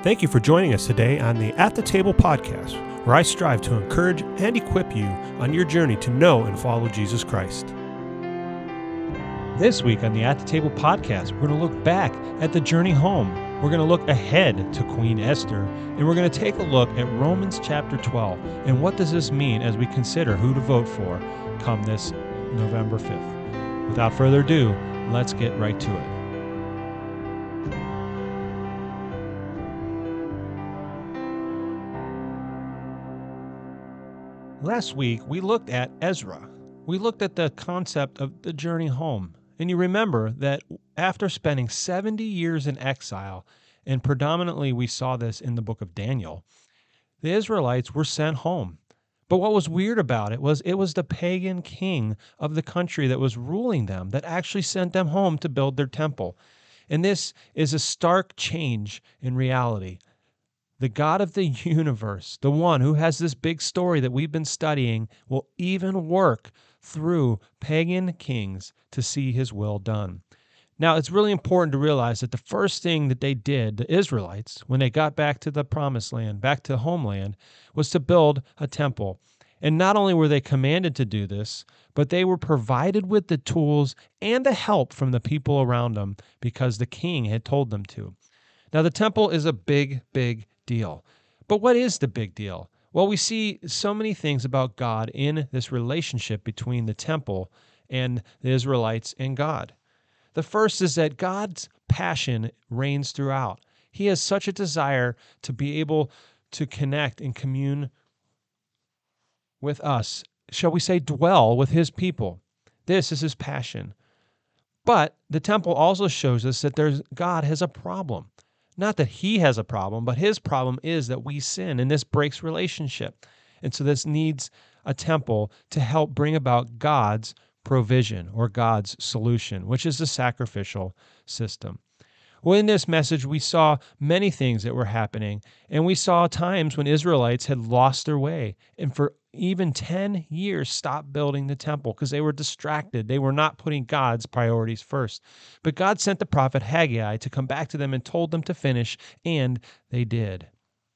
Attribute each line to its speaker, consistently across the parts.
Speaker 1: Thank you for joining us today on the At the Table podcast, where I strive to encourage and equip you on your journey to know and follow Jesus Christ. This week on the At the Table podcast, we're going to look back at the journey home. We're going to look ahead to Queen Esther, and we're going to take a look at Romans chapter 12, and what does this mean as we consider who to vote for come this November 5th. Without further ado, let's get right to it. Last week, we looked at Ezra. We looked at the concept of the journey home. And you remember that after spending 70 years in exile, and predominantly we saw this in the book of Daniel, the Israelites were sent home. But what was weird about it was the pagan king of the country that was ruling them that actually sent them home to build their temple. And this is a stark change in reality. The God of the universe, the one who has this big story that we've been studying, will even work through pagan kings to see his will done. Now, it's really important to realize that the first thing that they did, the Israelites, when they got back to the promised land, back to homeland, was to build a temple. And not only were they commanded to do this, but they were provided with the tools and the help from the people around them because the king had told them to. Now, the temple is a big deal. But what is the big deal? Well, we see so many things about God in this relationship between the temple and the Israelites and God. The first is that God's passion reigns throughout. He has such a desire to be able to connect and commune with us, shall we say, dwell with his people. This is his passion. But the temple also shows us that God has a problem. Not that he has a problem, but his problem is that we sin, and this breaks relationship. And so this needs a temple to help bring about God's provision or God's solution, which is the sacrificial system. Well, in this message, we saw many things that were happening, and we saw times when Israelites had lost their way, and for even 10 years stopped building the temple because they were distracted. They were not putting God's priorities first. But God sent the prophet Haggai to come back to them and told them to finish, and they did.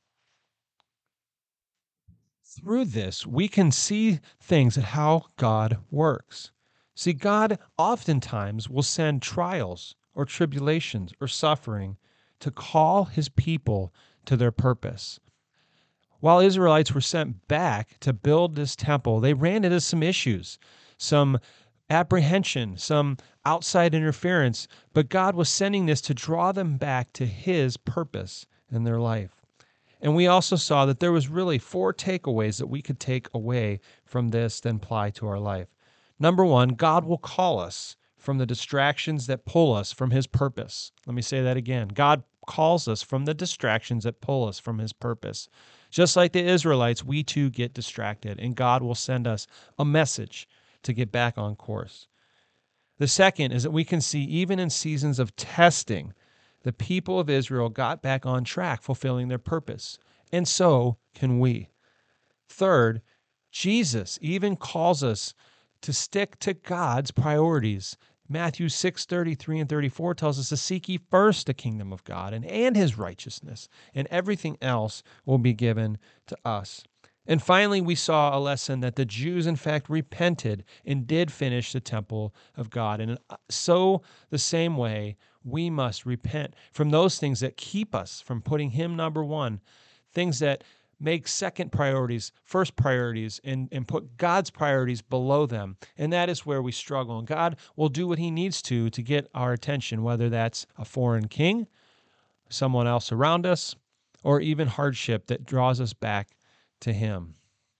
Speaker 1: Through this, we can see things at how God works. See, God oftentimes will send trials or tribulations or suffering to call his people to their purpose. While Israelites were sent back to build this temple, they ran into some issues, some apprehension, some outside interference, but God was sending this to draw them back to his purpose in their life. And we also saw that there was really 4 takeaways that we could take away from this then apply to our life. Number 1, God will call us from the distractions that pull us from his purpose. Let me say that again. God calls us from the distractions that pull us from his purpose. Just like the Israelites, we too get distracted, and God will send us a message to get back on course. The second is that we can see even in seasons of testing, the people of Israel got back on track, fulfilling their purpose, and so can we. Third, Jesus even calls us to stick to God's priorities. Matthew 6:33 and 34 tells us to seek ye first the kingdom of God and his righteousness, and everything else will be given to us. And finally, we saw a lesson that the Jews, in fact, repented and did finish the temple of God. And so the same way, we must repent from those things that keep us from putting him number one, things that make second priorities, first priorities, and put God's priorities below them. And that is where we struggle. And God will do what he needs to get our attention, whether that's a foreign king, someone else around us, or even hardship that draws us back to him.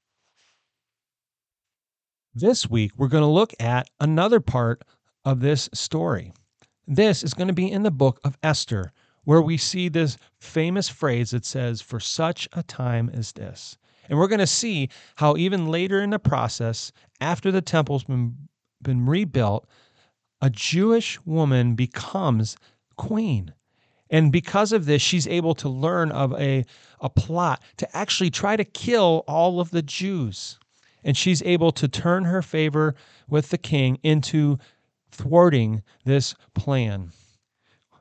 Speaker 1: This week, we're going to look at another part of this story. This is going to be in the book of Esther, where we see this famous phrase that says, "For such a time as this." And we're going to see how even later in the process, after the temple's been rebuilt, a Jewish woman becomes queen. And because of this, she's able to learn of a plot to actually try to kill all of the Jews. And she's able to turn her favor with the king into thwarting this plan.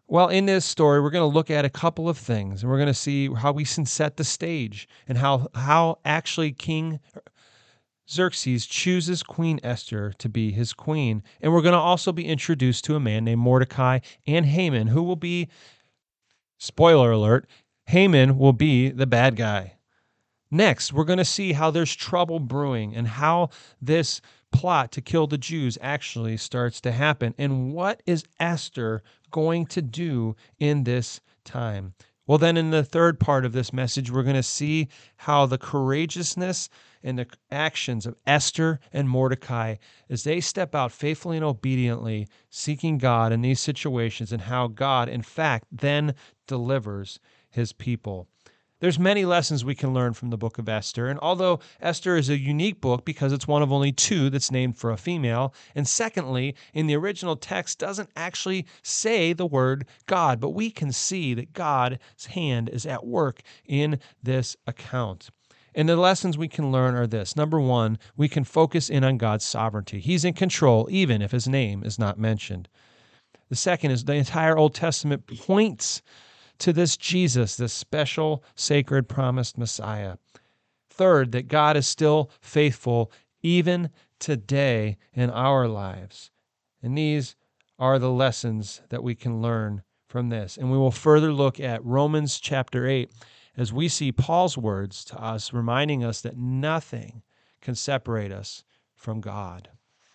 Speaker 1: Well, in this story, we're going to look at a couple of things, and we're going to see how we can set the stage and how actually King Xerxes chooses Queen Esther to be his queen. And we're going to also be introduced to a man named Mordecai and Haman, who will be, spoiler alert, Haman will be the bad guy. Next, we're going to see how there's trouble brewing and how this plot to kill the Jews actually starts to happen. And what is Esther going to do in this time? Well, then in the third part of this message, we're going to see how the courageousness and the actions of Esther and Mordecai as they step out faithfully and obediently, seeking God in these situations, and how God, in fact, then delivers his people. There's many lessons we can learn from the book of Esther, and although Esther is a unique book because it's one of only two that's named for a female, and secondly, in the original text doesn't actually say the word God, but we can see that God's hand is at work in this account. And the lessons we can learn are this. Number one, we can focus in on God's sovereignty. He's in control, even if his name is not mentioned. The second is the entire Old Testament points to this Jesus, this special, sacred, promised Messiah. Third, that God is still faithful even today in our lives. And these are the lessons that we can learn from this. And we will further look at Romans chapter 8 as we see Paul's words to us, reminding us that nothing can separate us from God.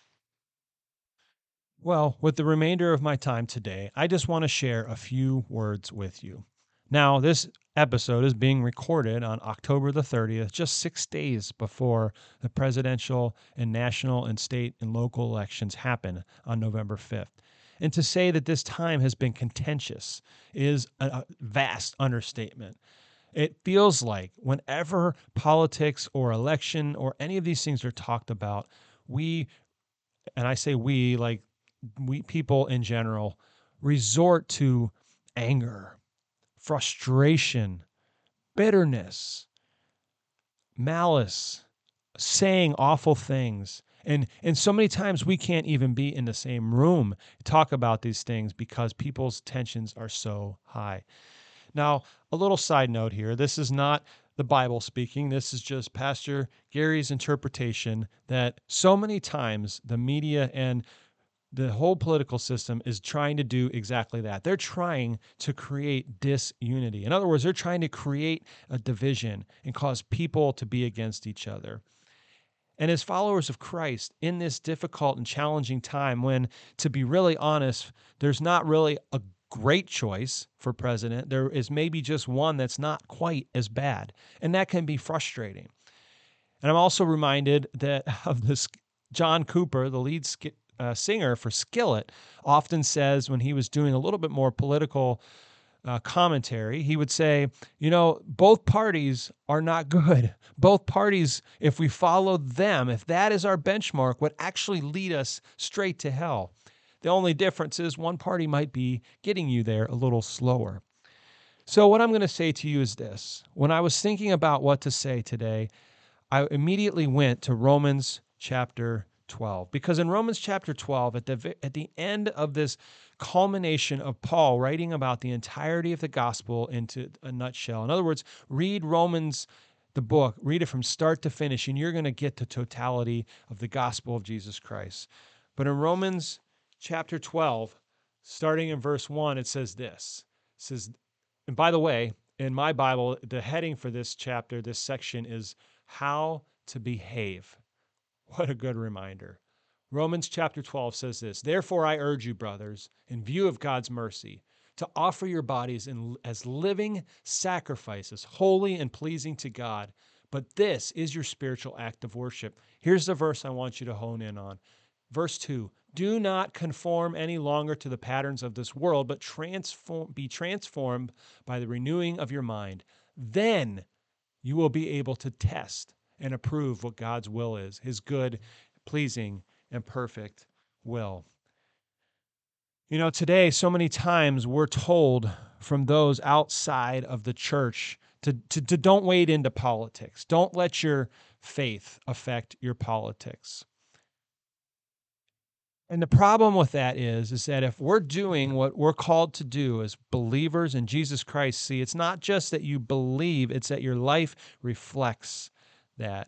Speaker 1: Well, with the remainder of my time today, I just want to share a few words with you. Now, this episode is being recorded on October the 30th, just 6 days before the presidential and national and state and local elections happen on November 5th. And to say that this time has been contentious is a vast understatement. It feels like whenever politics or election or any of these things are talked about, and I say we people in general, resort to anger, frustration, bitterness, malice, saying awful things. And so many times we can't even be in the same room talk about these things because people's tensions are so high. Now, a little side note here. This is not the Bible speaking. This is just Pastor Gary's interpretation that so many times the media and the whole political system is trying to do exactly that. They're trying to create disunity. In other words, they're trying to create a division and cause people to be against each other. And as followers of Christ, in this difficult and challenging time when, to be really honest, there's not really a great choice for president, there is maybe just one that's not quite as bad. And that can be frustrating. And I'm also reminded that of this John Cooper, the lead singer for Skillet, often says when he was doing a little bit more political commentary, he would say, both parties are not good. Both parties, if we follow them, if that is our benchmark, would actually lead us straight to hell. The only difference is one party might be getting you there a little slower. So what I'm going to say to you is this. When I was thinking about what to say today, I immediately went to Romans chapter 12, because in Romans chapter 12, at the end of this culmination of Paul writing about the entirety of the gospel into a nutshell. In other words, read Romans, the book, read it from start to finish, and you're going to get the totality of the gospel of Jesus Christ. But in Romans chapter 12, starting in verse 1, it says this. It says, and by the way, in my Bible, the heading for this chapter, this section is How to Behave. What a good reminder. Romans chapter 12 says this, "Therefore I urge you, brothers, in view of God's mercy, to offer your bodies as living sacrifices, holy and pleasing to God. But this is your spiritual act of worship." Here's the verse I want you to hone in on. Verse 2, "Do not conform any longer to the patterns of this world, but be transformed by the renewing of your mind. Then you will be able to test and approve what God's will is, his good, pleasing, and perfect will." Today, so many times we're told from those outside of the church to don't wade into politics. Don't let your faith affect your politics. And the problem with that is that if we're doing what we're called to do as believers in Jesus Christ, see, it's not just that you believe, it's that your life reflects that.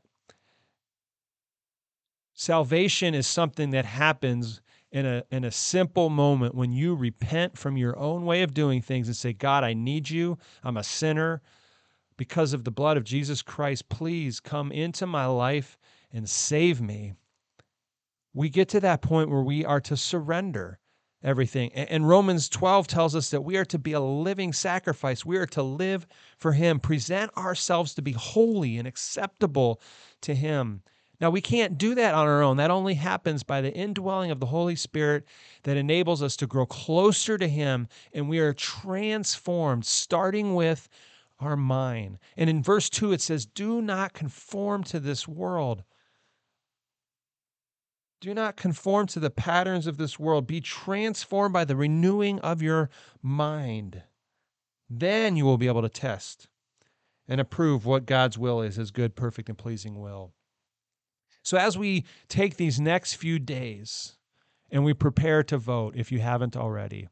Speaker 1: Salvation is something that happens in a simple moment when you repent from your own way of doing things and say, God, I need you. I'm a sinner. Because of the blood of Jesus Christ, please come into my life and save me. We get to that point where we are to surrender everything. And Romans 12 tells us that we are to be a living sacrifice. We are to live for him, present ourselves to be holy and acceptable to him. Now, we can't do that on our own. That only happens by the indwelling of the Holy Spirit that enables us to grow closer to him, and we are transformed, starting with our mind. And in verse 2, it says, do not conform to this world. Do not conform to the patterns of this world. Be transformed by the renewing of your mind. Then you will be able to test and approve what God's will is, his good, perfect, and pleasing will. So as we take these next few days and we prepare to vote, if you haven't already,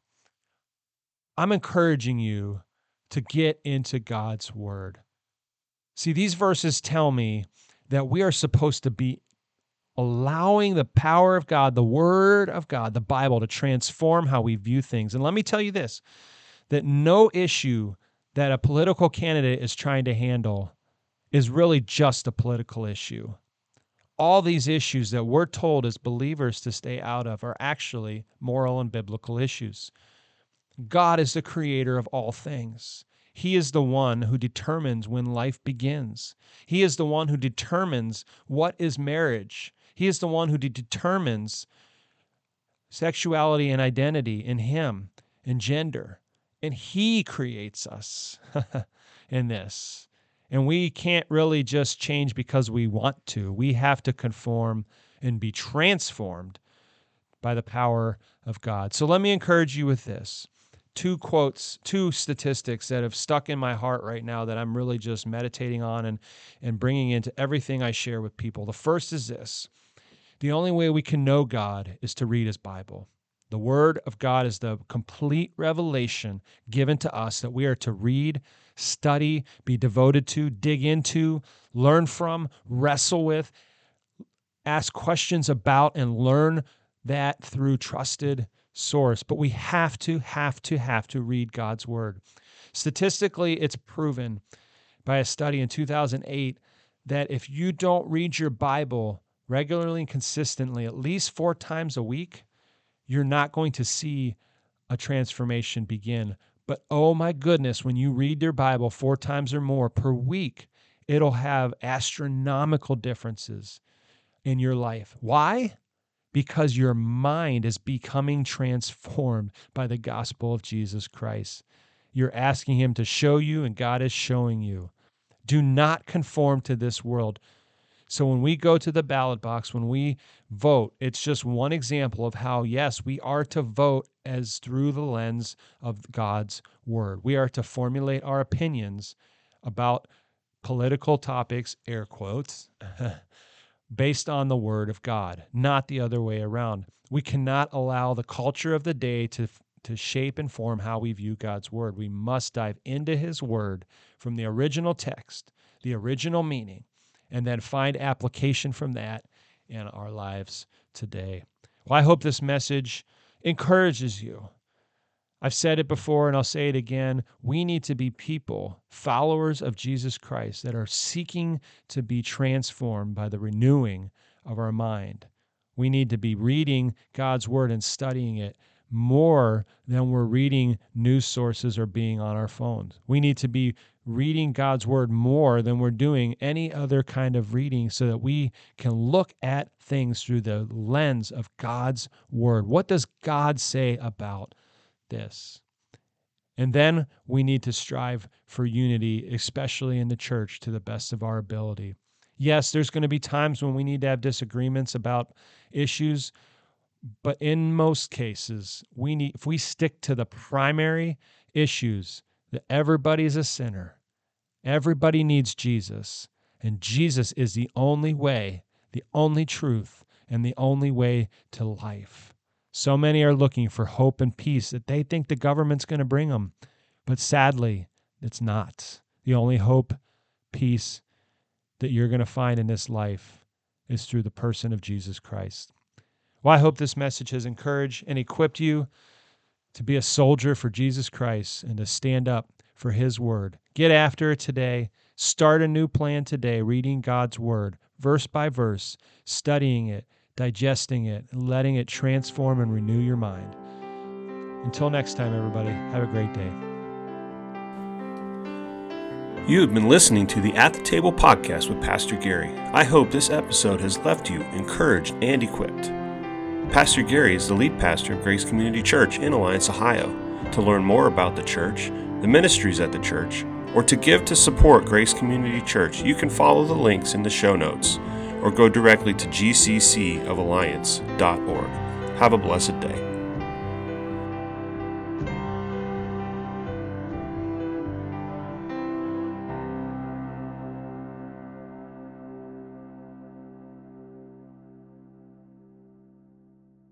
Speaker 1: I'm encouraging you to get into God's word. See, these verses tell me that we are supposed to be allowing the power of God, the Word of God, the Bible, to transform how we view things. And let me tell you this, that no issue that a political candidate is trying to handle is really just a political issue. All these issues that we're told as believers to stay out of are actually moral and biblical issues. God is the creator of all things. He is the one who determines when life begins. He is the one who determines what is marriage. He is the one who determines sexuality and identity in him and gender. And he creates us in this. And we can't really just change because we want to. We have to conform and be transformed by the power of God. So let me encourage you with this. Two quotes, two statistics that have stuck in my heart right now that I'm really just meditating on and bringing into everything I share with people. The first is this. The only way we can know God is to read his Bible. The Word of God is the complete revelation given to us that we are to read, study, be devoted to, dig into, learn from, wrestle with, ask questions about, and learn that through trusted source. But we have to read God's Word. Statistically, it's proven by a study in 2008 that if you don't read your Bible regularly and consistently, at least 4 times a week, you're not going to see a transformation begin. But oh my goodness, when you read your Bible 4 times or more per week, it'll have astronomical differences in your life. Why? Because your mind is becoming transformed by the gospel of Jesus Christ. You're asking him to show you, and God is showing you. Do not conform to this world. So when we go to the ballot box, when we vote, it's just one example of how, yes, we are to vote as through the lens of God's word. We are to formulate our opinions about political topics, air quotes, based on the word of God, not the other way around. We cannot allow the culture of the day to shape and form how we view God's word. We must dive into his word from the original text, the original meaning, and then find application from that in our lives today. Well, I hope this message encourages you. I've said it before and I'll say it again. We need to be people, followers of Jesus Christ, that are seeking to be transformed by the renewing of our mind. We need to be reading God's word and studying it more than we're reading news sources or being on our phones. We need to be reading God's word more than we're doing any other kind of reading so that we can look at things through the lens of God's word. What does God say about this? And then we need to strive for unity, especially in the church, to the best of our ability. Yes, there's going to be times when we need to have disagreements about issues, but in most cases, if we stick to the primary issues, that everybody's a sinner, everybody needs Jesus, and Jesus is the only way, the only truth, and the only way to life. So many are looking for hope and peace that they think the government's going to bring them. But sadly, it's not. The only hope, peace that you're going to find in this life is through the person of Jesus Christ. Well, I hope this message has encouraged and equipped you to be a soldier for Jesus Christ and to stand up for His word. Get after it today. Start a new plan today, reading God's word, verse by verse, studying it, digesting it, and letting it transform and renew your mind. Until next time, everybody, have a great day.
Speaker 2: You have been listening to the At the Table podcast with Pastor Gary. I hope this episode has left you encouraged and equipped. Pastor Gary is the lead pastor of Grace Community Church in Alliance, Ohio. To learn more about the church, the ministries at the church, or to give to support Grace Community Church, you can follow the links in the show notes or go directly to gccovalliance.org. Have a blessed day.